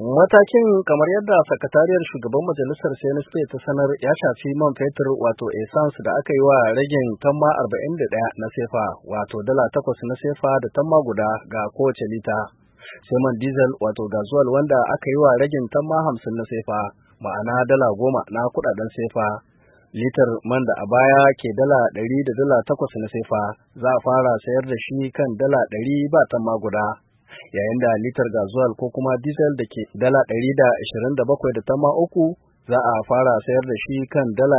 Matakin, kamar yadda sakatariyar shugaban majalisar CNSP ta sanar, ya shafi man fetur wato essence da aka yi wa ragin tamma 41 na sefa wato dala 8 na sefa da tamma guda ga kowace lita. Sai man diesel wato gazuwal wanda aka yi wa ragin tamma 50 na sefa ma'ana dala 10 na kudaden sefa. Litar man da a baya ke dala 100 da dala 8 na sefa za a fara sayar da shi kan dala 100 ba tamma guda. Yayin da litar gazuwal ko kuma diesel da ke dala 127 da tamma uku za a fara sayar da shi kan dala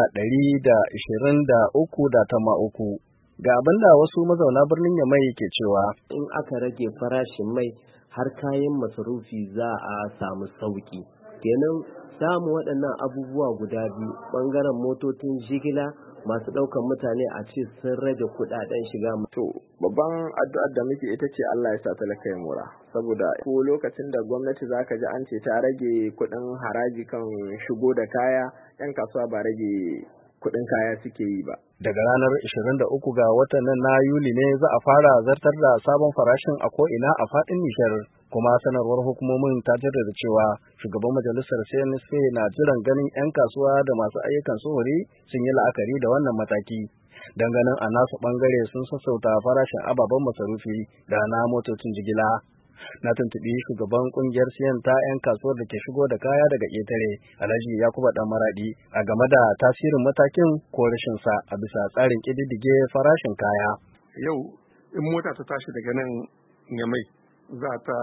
123 da tamma uku. Ga abin da wasu mazauna birnin Yamai ke cewa in aka rage farashin mai har kayan masarufi za a samu sauki. Kenan samu waɗannan abubuwa guda biyu, ɓangaren motocin jigila masu ɗaukar mutane a ce sun rage kuɗaɗen shiga. To babban addu'ar da muke ita ce Allah ya sa talaka ya mura, saboda ko lokacin da gwamnati zaka ji an ce ta rage kuɗin haraji kan shigo da kaya, 'yan kasuwa ba rage kuɗin kaya suke yi ba. Daga ranar 23 ga watan nan na Yuli ne za a fara zartar da sabon farashin a ko'ina a faɗin Nijar. Kuma sanarwar hukumomin ta jaddada cewa shugaban majalisar CNSP na jiran ganin 'yan kasuwa da masu ayyukan sufuri sun yi la'akari da wannan mataki. Ganin a nasu ɓangare sun sassauta farashin ababen masarufi da na motocin jigila. Na tuntuɓi shugaban ƙungiyar siyan ta 'yan kasuwar da ke shigo da kaya daga ƙetare, Alhaji Yakuba Dan Maradi, a game da tasirin matakin ko rashin sa a bisa tsarin ƙididdige farashin kaya. Yau in mota ta tashi daga nan Yamai za ta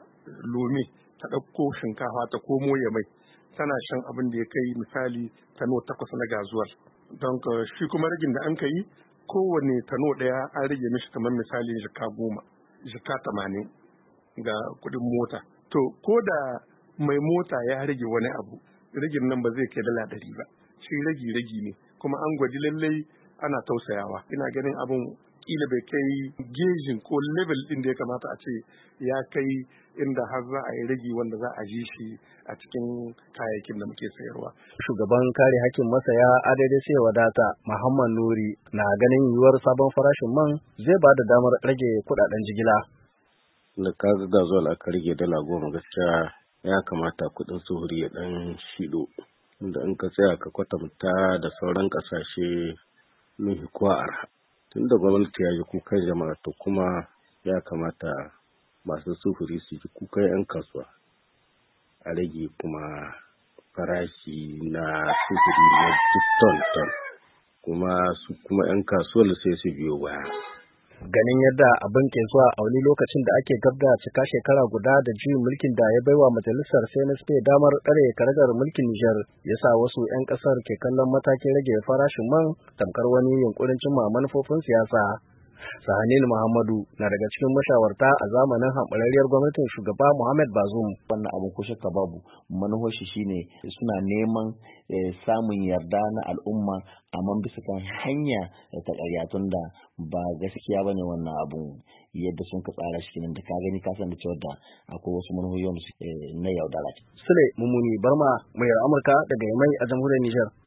Lome ta ɗauko shinkafa ta komo Yamai, tana shan abin da ya kai misali tano 8 na gazuwar. Don shi kuma ragin da an ka yi, kowane tano ɗaya an rage mishi kamar misali jika 10, jika 80 ga kudin mota. To ko da mai mota ya rage wani abu, ragin nan ba zai kai dala 100 ba. Shi ragi ne, kuma an gwaji lallai ana tausayawa. Ina ganin abin kila bai kai gejin ko level din da ya kamata a ce ya kai inda har za a yi ragi wanda za a ji shi a cikin kayayyakin da muke sayarwa. Shugaban kare hakkin masaya Adede sai wadata Muhammad Nuri na ganin yiwuwar sabon farashin man zai ba da damar rage kudaden jigila. Da kaga gazuwal aka rage dala 10 gaskiya ya kamata kudin suhuri ya dan shido. Inda in ka tsaya ka kwatanta da sauran kasashe mun kuwa arha. Tunda gwamnati ya ji kukan jama'a, to kuma ya kamata masu sufuri su ji kukan 'yan kasuwa a rage kuma farashi na sufuri na duk ton kuma su kuma 'yan kasuwar sai su biyo baya. Ganin yadda abin ke zuwa a wani lokacin da ake gabda cika shekara guda da juyin mulkin da ya baiwa majalisar CNSP damar tsare karagar mulkin Nijar, ya sa wasu 'yan kasar ke kallon matakin rage farashin man tamkar wani yunkurin cimma manufofin siyasa. Sahanil Muhammadu na daga cikin mashawarta a zamanin hamɓararriyar gwamnatin shugaba Muhammad Bazoum. Wannan abu ko shakka babu, manuhoshi shine suna neman samun yarda na al'umma, amma bisa kan hanya ta ƙarya, tunda ba gaskiya bane wannan abun yadda sun ka tsara shi, da ka gani ka san da cewa da akwai wasu manuhoyi na yaudara. Sule Mummuni Barma, muryar Amurka daga Yamai a jamhuriyar Nijar.